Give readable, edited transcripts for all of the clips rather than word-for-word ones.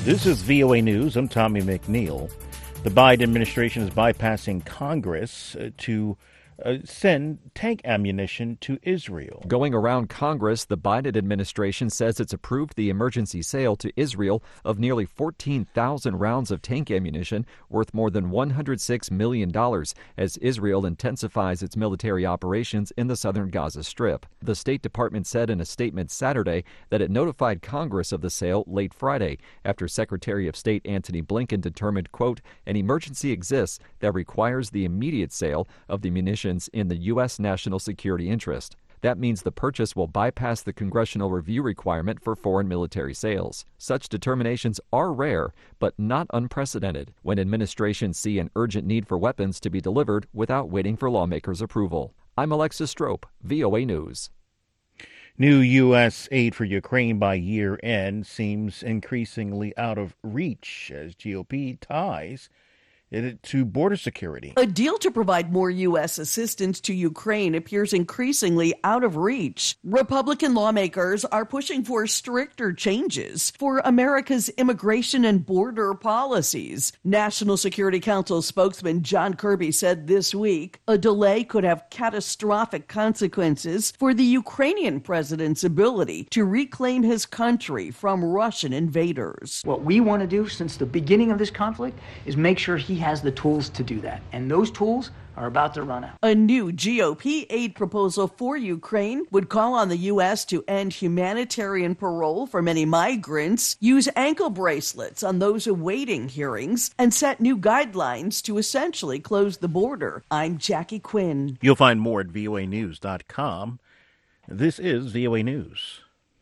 This is VOA News. I'm Tommy McNeil. The Biden administration is bypassing Congress to send tank ammunition to Israel. Going around Congress, the Biden administration says it's approved the emergency sale to Israel of nearly 14,000 rounds of tank ammunition worth more than $106 million as Israel intensifies its military operations in the southern Gaza Strip. The State Department said in a statement Saturday that it notified Congress of the sale late Friday after Secretary of State Antony Blinken determined, quote, an emergency exists that requires the immediate sale of the munitions in the U.S. national security interest. That means the purchase will bypass the congressional review requirement for foreign military sales. Such determinations are rare, but not unprecedented, when administrations see an urgent need for weapons to be delivered without waiting for lawmakers' approval. I'm Alexis Strope, VOA News. New U.S. aid for Ukraine by year end seems increasingly out of reach as GOP ties it to border security. A deal to provide more U.S. assistance to Ukraine appears increasingly out of reach. Republican lawmakers are pushing for stricter changes for America's immigration and border policies. National Security Council spokesman John Kirby said this week a delay could have catastrophic consequences for the Ukrainian president's ability to reclaim his country from Russian invaders. What we want to do since the beginning of this conflict is make sure he has the tools to do that. And those tools are about to run out. A new GOP aid proposal for Ukraine would call on the U.S. to end humanitarian parole for many migrants, use ankle bracelets on those awaiting hearings, and set new guidelines to essentially close the border. I'm Jackie Quinn. You'll find more at voanews.com. This is VOA News.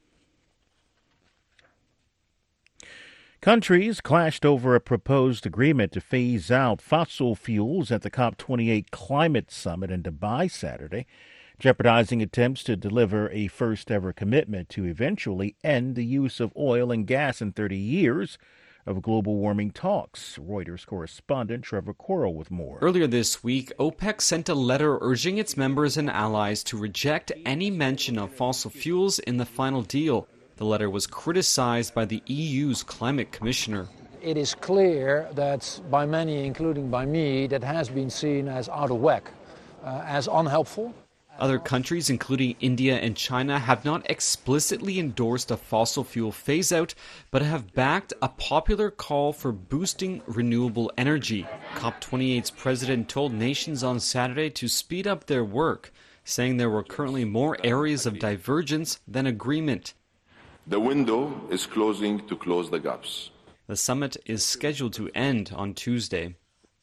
Countries clashed over a proposed agreement to phase out fossil fuels at the COP28 climate summit in Dubai Saturday, jeopardizing attempts to deliver a first-ever commitment to eventually end the use of oil and gas in 30 years of global warming talks. Reuters correspondent Trevor Corrill with more. Earlier this week, OPEC sent a letter urging its members and allies to reject any mention of fossil fuels in the final deal. The letter was criticized by the EU's climate commissioner. It is clear that by many, including by me, that has been seen as out of whack, as unhelpful. Other countries, including India and China, have not explicitly endorsed a fossil fuel phase-out, but have backed a popular call for boosting renewable energy. COP28's president told nations on Saturday to speed up their work, saying there were currently more areas of divergence than agreement. The window is closing to close the gaps. The summit is scheduled to end on Tuesday.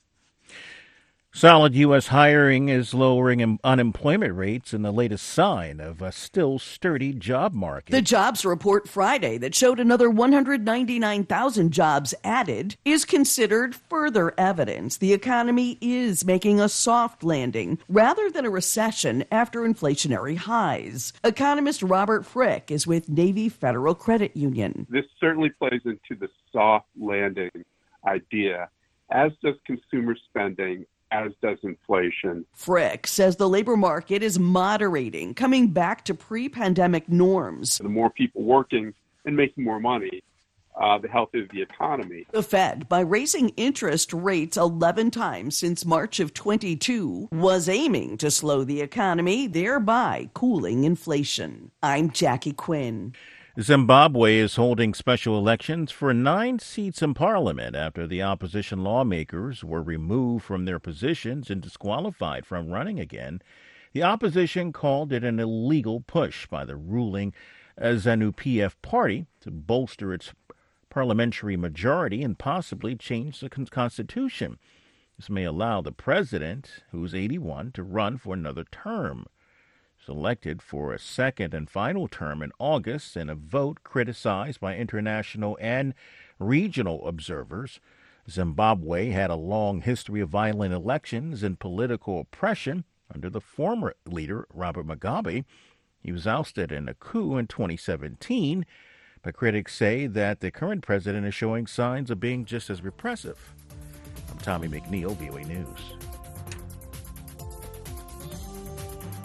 Solid U.S. hiring is lowering unemployment rates in the latest sign of a still sturdy job market. The jobs report Friday that showed another 199,000 jobs added is considered further evidence the economy is making a soft landing rather than a recession after inflationary highs. Economist Robert Frick is with Navy Federal Credit Union. This certainly plays into the soft landing idea, as does consumer spending, as does inflation. Frick says the labor market is moderating, coming back to pre-pandemic norms. The more people working and making more money, the healthier the economy. The Fed, by raising interest rates 11 times since March of 22, was aiming to slow the economy, thereby cooling inflation. I'm Jackie Quinn. Zimbabwe is holding special elections for 9 seats in parliament after the opposition lawmakers were removed from their positions and disqualified from running again. The opposition called it an illegal push by the ruling ZANU-PF party to bolster its parliamentary majority and possibly change the constitution. This may allow the president, who's 81, to run for another term. Elected for a second and final term in August in a vote criticized by international and regional observers. Zimbabwe had a long history of violent elections and political oppression under the former leader, Robert Mugabe. He was ousted in a coup in 2017, but critics say that the current president is showing signs of being just as repressive. I'm Tommy McNeil, VOA News.